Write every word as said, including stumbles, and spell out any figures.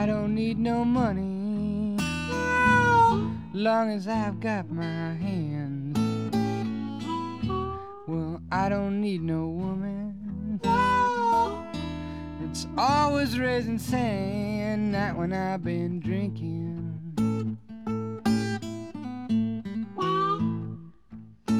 I don't need no money, long as I've got my hands. Well, I don't need no woman, it's always raising sand. Not when I've been drinking.